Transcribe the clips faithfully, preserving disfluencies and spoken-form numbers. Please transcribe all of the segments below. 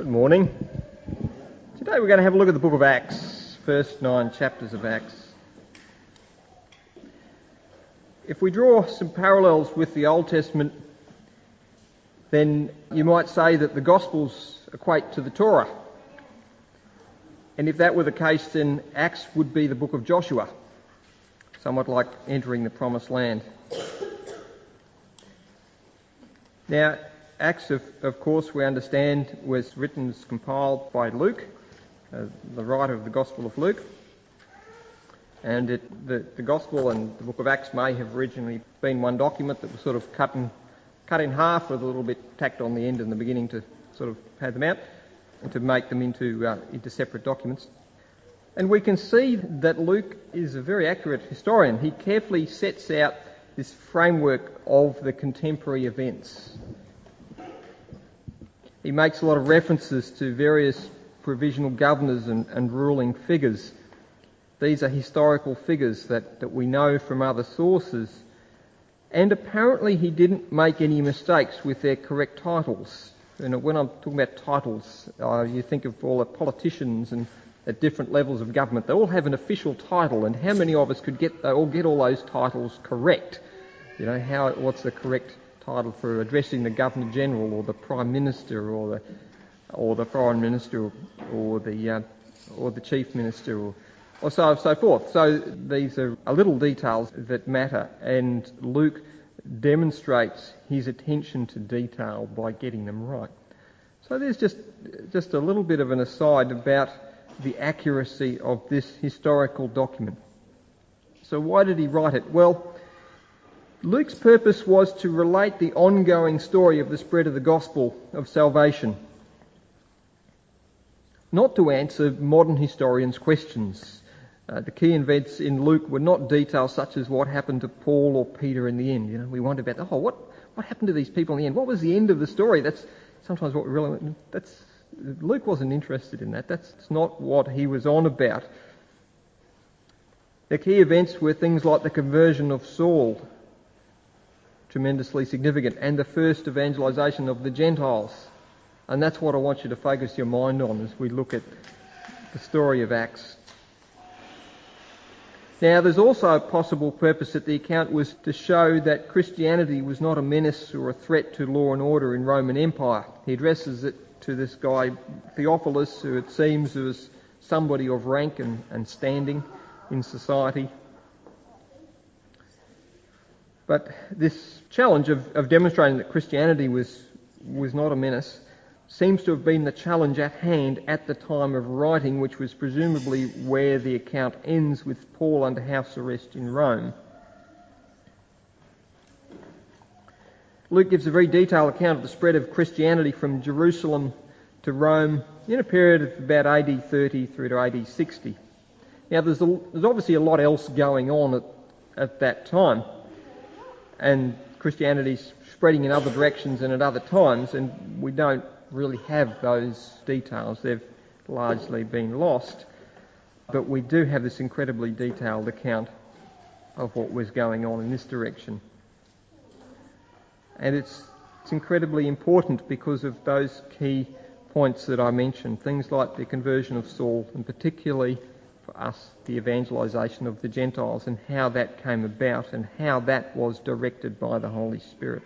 Morning. Today we're going to have a look at the book of Acts, first nine chapters of Acts. If we draw some parallels with the Old Testament, then you might say that the Gospels equate to the Torah. And if that were the case, then Acts would be the book of Joshua, somewhat like entering the Promised Land. Now, Acts, of, of course, we understand, was written, was compiled by Luke, uh, the writer of the Gospel of Luke. And it, the, the Gospel and the book of Acts may have originally been one document that was sort of cut in, cut in half with a little bit tacked on the end and the beginning to sort of pad them out and to make them into, uh, into separate documents. And we can see that Luke is a very accurate historian. He carefully sets out this framework of the contemporary events. He makes a lot of references to various provisional governors and, and ruling figures. These are historical figures that, that we know from other sources. And apparently he didn't make any mistakes with their correct titles. You know, when I'm talking about titles, uh, you think of all the politicians and at different levels of government. They all have an official title, and how many of us could get all get all those titles correct? You know, how what's the correct title for addressing the Governor General or the Prime Minister or the or the Foreign Minister or the uh, or the Chief Minister or, or so so forth. So these are little details that matter, and Luke demonstrates his attention to detail by getting them right. So there's just just a little bit of an aside about the accuracy of this historical document. So why did he write it? Well, Luke's purpose was to relate the ongoing story of the spread of the gospel of salvation, not to answer modern historians' questions. Uh, the key events in Luke were not details such as what happened to Paul or Peter in the end. You know, we wonder about, oh, what what happened to these people in the end? What was the end of the story? That's sometimes what we really... That's Luke wasn't interested in that. That's not what he was on about. The key events were things like the conversion of Saul, tremendously significant, and the first evangelization of the Gentiles. And that's what I want you to focus your mind on as we look at the story of Acts. Now, there's also a possible purpose that the account was to show that Christianity was not a menace or a threat to law and order in Roman Empire. He addresses it to this guy Theophilus, who it seems was somebody of rank and, and standing in society. But this challenge of, of demonstrating that Christianity was was not a menace seems to have been the challenge at hand at the time of writing, which was presumably where the account ends with Paul under house arrest in Rome. Luke gives a very detailed account of the spread of Christianity from Jerusalem to Rome in a period of about A D thirty through to A D sixty. Now, there's, a, there's obviously a lot else going on at, at that time, and Christianity's spreading in other directions and at other times, and we don't really have those details. They've largely been lost, but we do have this incredibly detailed account of what was going on in this direction. And it's, it's incredibly important because of those key points that I mentioned, things like the conversion of Saul, and particularly for us, the evangelization of the Gentiles, and how that came about and how that was directed by the Holy Spirit.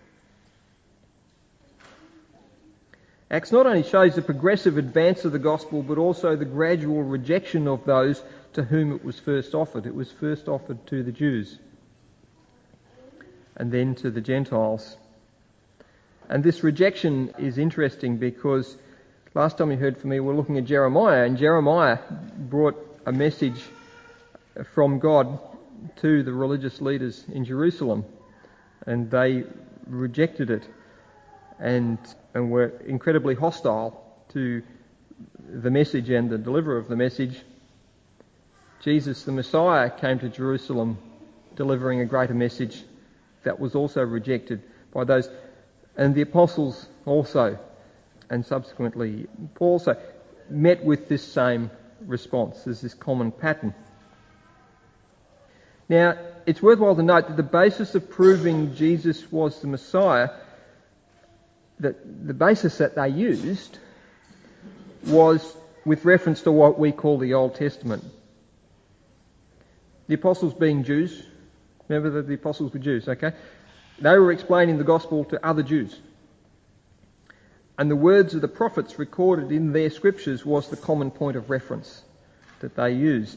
Acts not only shows the progressive advance of the gospel, but also the gradual rejection of those to whom it was first offered. It was first offered to the Jews, and then to the Gentiles. And this rejection is interesting because last time you heard from me, we we're looking at Jeremiah, and Jeremiah brought a message from God to the religious leaders in Jerusalem, and they rejected it and, and were incredibly hostile to the message and the deliverer of the message. Jesus, the Messiah, came to Jerusalem delivering a greater message that was also rejected by those, and the apostles also, and subsequently Paul also, met with this same response. There's this common pattern. Now, it's worthwhile to note that the basis of proving Jesus was the Messiah, that the basis that they used was with reference to what we call the Old Testament. The apostles being Jews, remember that the apostles were Jews, okay? They were explaining the gospel to other Jews. And the words of the prophets recorded in their scriptures was the common point of reference that they used.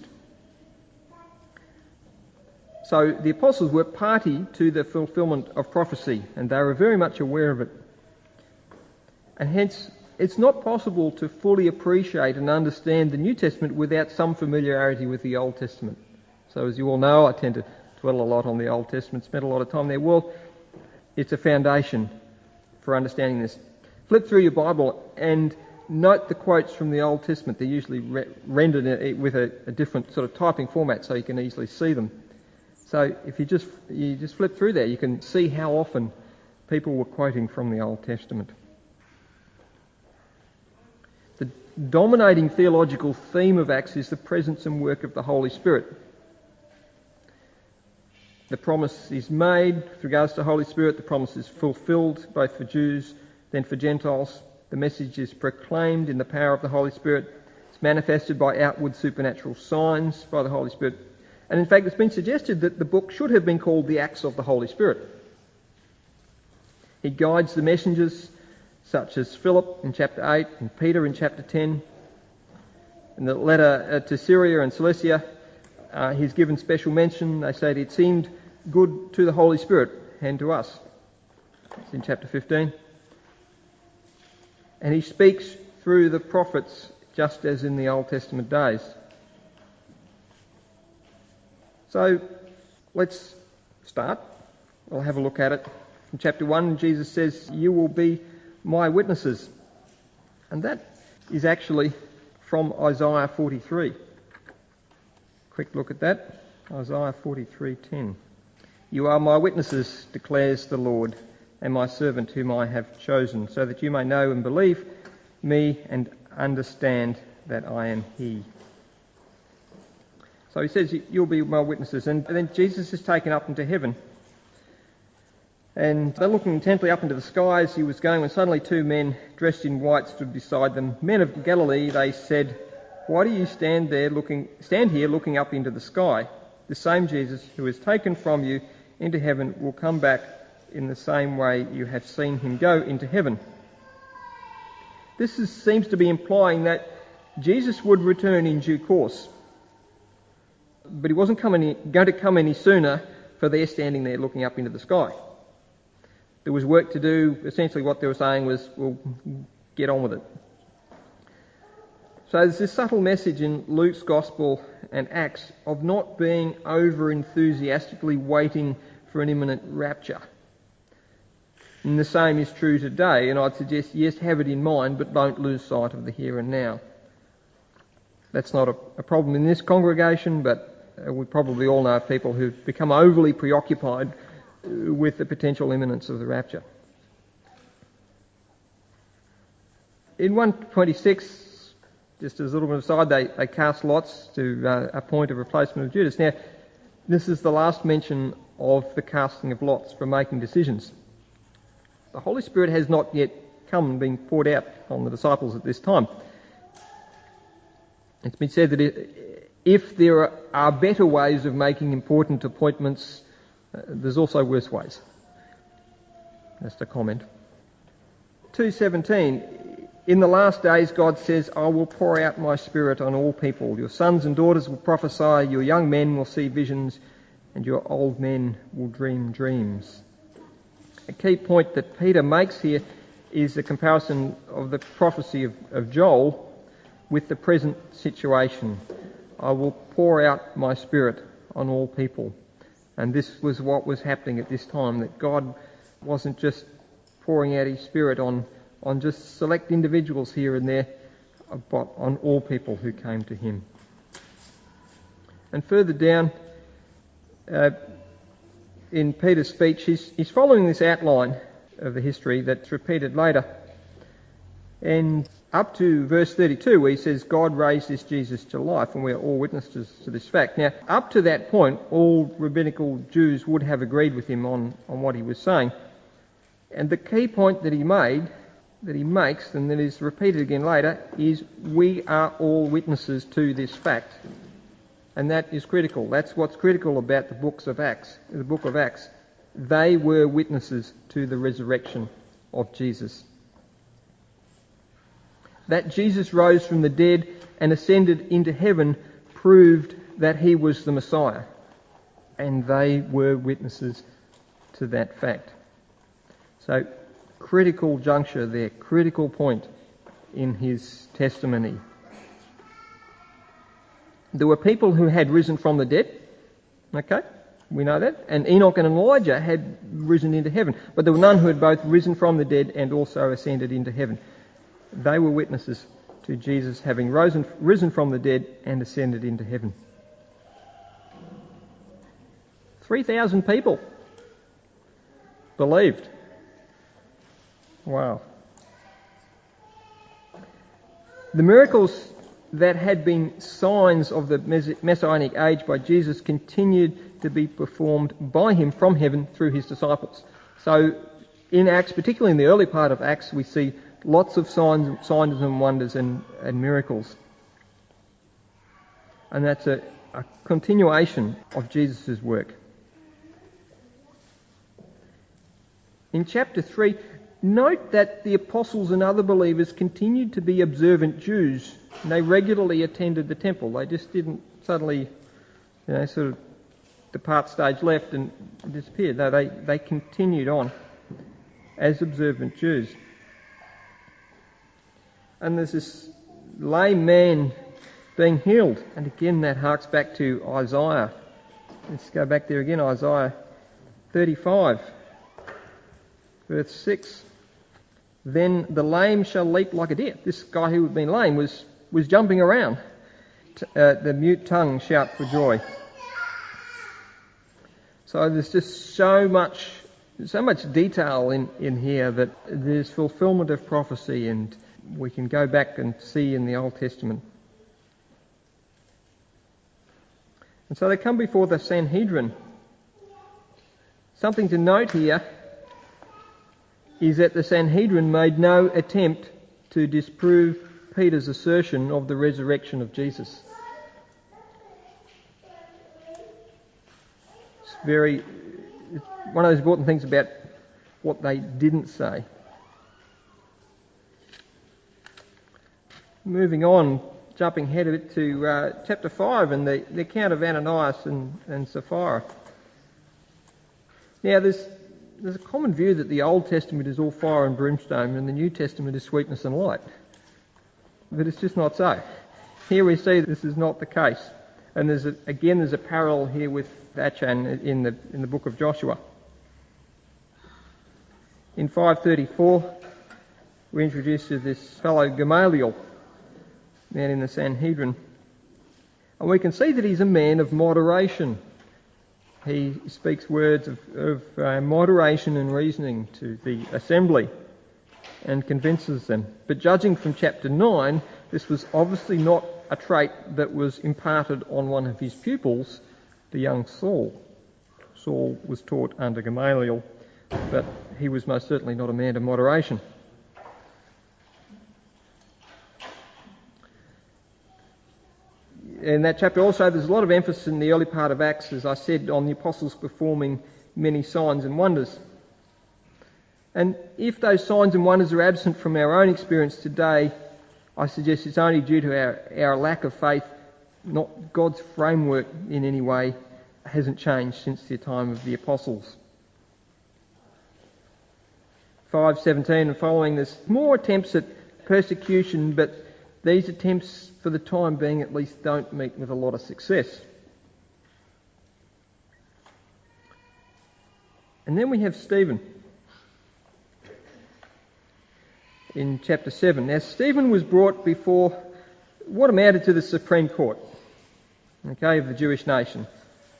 So the apostles were party to the fulfillment of prophecy, and they were very much aware of it. And hence, it's not possible to fully appreciate and understand the New Testament without some familiarity with the Old Testament. So as you all know, I tend to dwell a lot on the Old Testament, spend a lot of time there. Well, it's a foundation for understanding this. Flip through your Bible and note the quotes from the Old Testament. They're usually re- rendered with a, a different sort of typing format so you can easily see them. So if you just you just flip through there, you can see how often people were quoting from the Old Testament. The dominating theological theme of Acts is the presence and work of the Holy Spirit. The promise is made with regards to the Holy Spirit. The promise is fulfilled both for Jews, then for Gentiles. The message is proclaimed in the power of the Holy Spirit. It's manifested by outward supernatural signs by the Holy Spirit. And in fact, it's been suggested that the book should have been called the Acts of the Holy Spirit. He guides the messengers, such as Philip in chapter eight and Peter in chapter ten. In the letter to Syria and Cilicia, uh, he's given special mention. They say it seemed good to the Holy Spirit and to us. It's in chapter fifteen. And he speaks through the prophets just as in the Old Testament days. So let's start. We'll have a look at it. In chapter one, Jesus says, "You will be my witnesses." And that is actually from Isaiah forty-three. Quick look at that. Isaiah forty-three ten. "You are my witnesses, declares the Lord, and my servant whom I have chosen, so that you may know and believe me and understand that I am he." So he says, "You'll be my witnesses." And then Jesus is taken up into heaven. And they're looking intently up into the sky as he was going, when suddenly two men dressed in white stood beside them. "Men of Galilee," they said, "why do you stand there looking, stand here looking up into the sky? The same Jesus who is taken from you into heaven will come back in the same way you have seen him go into heaven." This is, seems to be implying that Jesus would return in due course. But he wasn't coming, going to come any sooner for their standing there looking up into the sky. There was work to do. Essentially what they were saying was, well, get on with it. So there's this subtle message in Luke's Gospel and Acts of not being over-enthusiastically waiting for an imminent rapture. And the same is true today, and I'd suggest, yes, have it in mind, but don't lose sight of the here and now. That's not a, a problem in this congregation, but we probably all know people who've become overly preoccupied with the potential imminence of the rapture. In one twenty-six, just as a little bit of aside, they, they cast lots to uh, appoint a replacement of Judas. Now, this is the last mention of the casting of lots for making decisions. The Holy Spirit has not yet come and been poured out on the disciples at this time. It's been said that it, if there are better ways of making important appointments, uh, there's also worse ways. Just a comment. two seventeen, "In the last days, God says, I will pour out my Spirit on all people. Your sons and daughters will prophesy, your young men will see visions, and your old men will dream dreams." A key point that Peter makes here is the comparison of the prophecy of, of Joel with the present situation. "I will pour out my Spirit on all people." And this was what was happening at this time, that God wasn't just pouring out his Spirit on, on just select individuals here and there, but on all people who came to him. And further down, uh, in Peter's speech, he's, he's following this outline of the history that's repeated later. And up to verse thirty-two, where he says, "God raised this Jesus to life," and we're all witnesses to this fact. Now, up to that point, all rabbinical Jews would have agreed with him on, on what he was saying. And the key point that he made that he makes, and that is repeated again later, is we are all witnesses to this fact. And that is critical. That's what's critical about the books of Acts, the book of Acts. They were witnesses to the resurrection of Jesus. That Jesus rose from the dead and ascended into heaven proved that he was the Messiah. And they were witnesses to that fact. So, critical juncture there, critical point in his testimony. There were people who had risen from the dead, okay, we know that, and Enoch and Elijah had risen into heaven, but there were none who had both risen from the dead and also ascended into heaven. They were witnesses to Jesus having risen, risen from the dead and ascended into heaven. three thousand people believed. Wow. The miracles that had been signs of the Messianic age by Jesus continued to be performed by him from heaven through his disciples. So in Acts, particularly in the early part of Acts, we see lots of signs, signs and wonders and, and miracles. And that's a, a continuation of Jesus' work. In chapter three, note that the apostles and other believers continued to be observant Jews, and they regularly attended the temple. They just didn't suddenly, you know, sort of depart stage left and disappear. No, they, they continued on as observant Jews. And there's this lame man being healed, and again that harks back to Isaiah. Let's go back there again, Isaiah thirty-five, verse six. Then the lame shall leap like a deer. This guy who had been lame was, was jumping around. Uh, the mute tongue shout for joy. So there's just so much, so much detail in, in here that there's fulfilment of prophecy, and we can go back and see in the Old Testament. And so they come before the Sanhedrin. Something to note here is that the Sanhedrin made no attempt to disprove Peter's assertion of the resurrection of Jesus. It's very, it's one of those important things about what they didn't say. Moving on, jumping ahead a bit to uh, chapter five and the, the account of Ananias and, and Sapphira. Now there's There's a common view that the Old Testament is all fire and brimstone and the New Testament is sweetness and light. But it's just not so. Here we see this is not the case. And there's a, again there's a parallel here with Achan in the in the book of Joshua. In five thirty-four, we're introduced to this fellow Gamaliel, man in the Sanhedrin. And we can see that he's a man of moderation. He speaks words of, of uh, moderation and reasoning to the assembly and convinces them. But judging from chapter nine, this was obviously not a trait that was imparted on one of his pupils, the young Saul. Saul was taught under Gamaliel, but he was most certainly not a man of moderation. In that chapter also, there's a lot of emphasis in the early part of Acts, as I said, on the apostles performing many signs and wonders. And if those signs and wonders are absent from our own experience today, I suggest it's only due to our, our lack of faith, not God's framework in any way hasn't changed since the time of the apostles. five seventeen and following, there's more attempts at persecution, but these attempts, for the time being at least, don't meet with a lot of success. And then we have Stephen in chapter seven. Now, Stephen was brought before what amounted to the Supreme Court, okay, of the Jewish nation.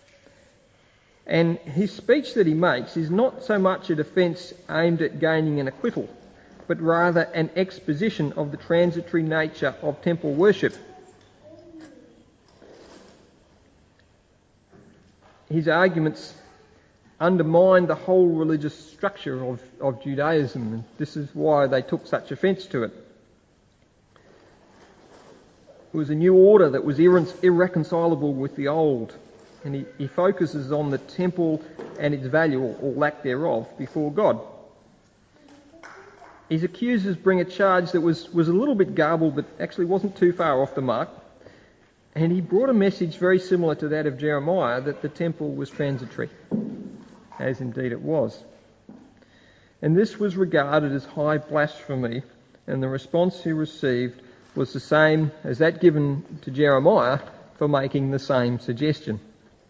And his speech that he makes is not so much a defence aimed at gaining an acquittal, but rather an exposition of the transitory nature of temple worship. His arguments undermined the whole religious structure of, of Judaism, and this is why they took such offence to it. It was a new order that was irre- irreconcilable with the old, and he, he focuses on the temple and its value, or, or lack thereof, before God. His accusers bring a charge that was, was a little bit garbled, but actually wasn't too far off the mark. And he brought a message very similar to that of Jeremiah, that the temple was transitory, as indeed it was. And this was regarded as high blasphemy, and the response he received was the same as that given to Jeremiah for making the same suggestion.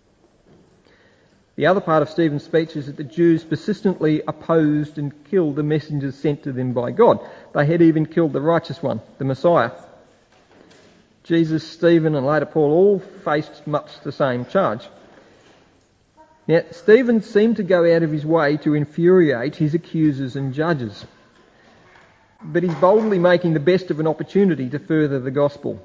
The other part of Stephen's speech is that the Jews persistently opposed and killed the messengers sent to them by God. They had even killed the righteous one, the Messiah. Jesus, Stephen and later Paul all faced much the same charge. Now, Stephen seemed to go out of his way to infuriate his accusers and judges, but he's boldly making the best of an opportunity to further the gospel.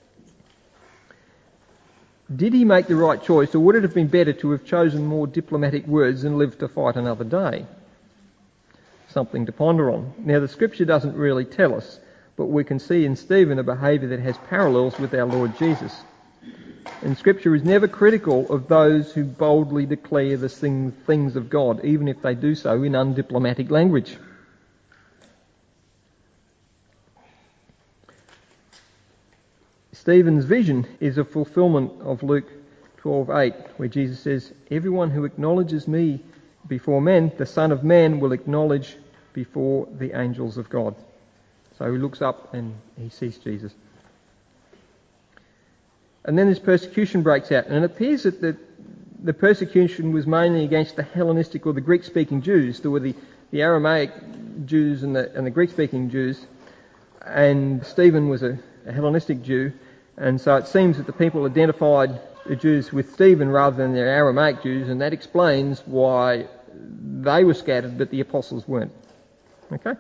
Did he make the right choice, or would it have been better to have chosen more diplomatic words and lived to fight another day? Something to ponder on. Now, the scripture doesn't really tell us, but we can see in Stephen a behaviour that has parallels with our Lord Jesus. And scripture is never critical of those who boldly declare the things of God, even if they do so in undiplomatic language. Stephen's vision is a fulfilment of Luke twelve eight, where Jesus says, "Everyone who acknowledges me before men, the Son of Man will acknowledge before the angels of God." So he looks up and he sees Jesus. And then this persecution breaks out, and it appears that the, the persecution was mainly against the Hellenistic or the Greek-speaking Jews. There were the, the Aramaic Jews and the, and the Greek-speaking Jews, and Stephen was a, a Hellenistic Jew, and so it seems that the people identified the Jews with Stephen rather than their Aramaic Jews, and that explains why they were scattered but the apostles weren't. Okay?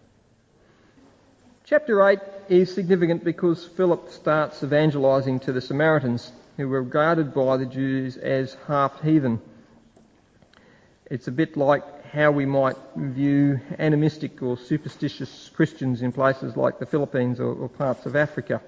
Chapter eight is significant because Philip starts evangelising to the Samaritans, who were regarded by the Jews as half-heathen. It's a bit like how we might view animistic or superstitious Christians in places like the Philippines or, or parts of Africa.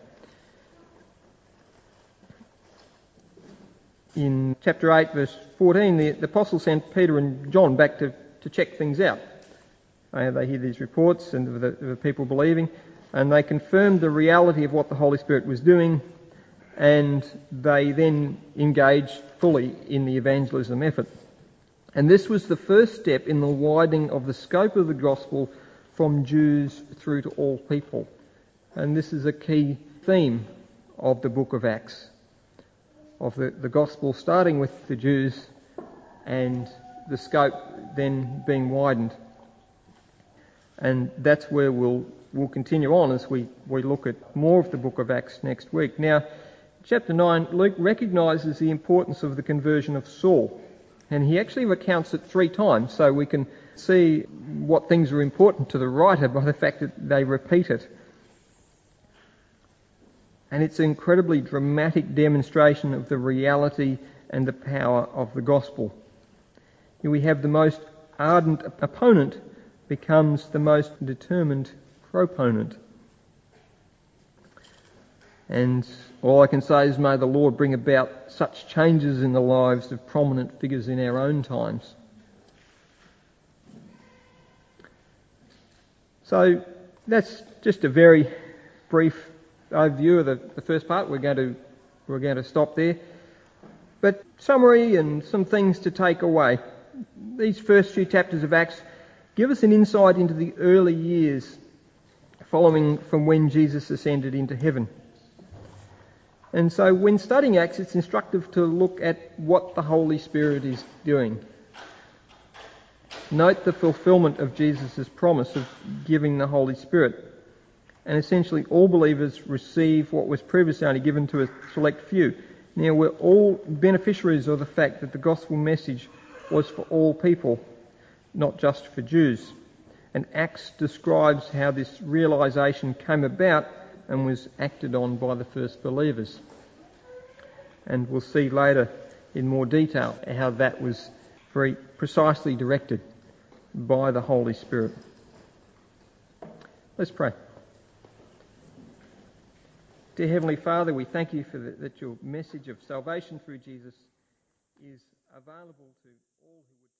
In chapter eight, verse fourteen, the, the apostles sent Peter and John back to, to check things out. Uh, they hear these reports and of the, of the people believing, and they confirmed the reality of what the Holy Spirit was doing, and they then engaged fully in the evangelism effort. And this was the first step in the widening of the scope of the gospel from Jews through to all people. And this is a key theme of the book of Acts, of the, the gospel starting with the Jews and the scope then being widened. And that's where we'll we'll continue on as we, we look at more of the book of Acts next week. Now, chapter nine, Luke recognises the importance of the conversion of Saul. And he actually recounts it three times, so we can see what things are important to the writer by the fact that they repeat it. And it's an incredibly dramatic demonstration of the reality and the power of the gospel. Here we have the most ardent opponent becomes the most determined proponent. And all I can say is may the Lord bring about such changes in the lives of prominent figures in our own times. So that's just a very brief overview of the, the first part. We're going to we're going to stop there. But summary and some things to take away. These first few chapters of Acts give us an insight into the early years following from when Jesus ascended into heaven. And so when studying Acts, it's instructive to look at what the Holy Spirit is doing. Note the fulfilment of Jesus' promise of giving the Holy Spirit. And essentially all believers receive what was previously only given to a select few. Now we're all beneficiaries of the fact that the gospel message was for all people, not just for Jews. And Acts describes how this realisation came about and was acted on by the first believers. And we'll see later in more detail how that was very precisely directed by the Holy Spirit. Let's pray. Dear Heavenly Father, we thank you for the, that your message of salvation through Jesus is available to all who would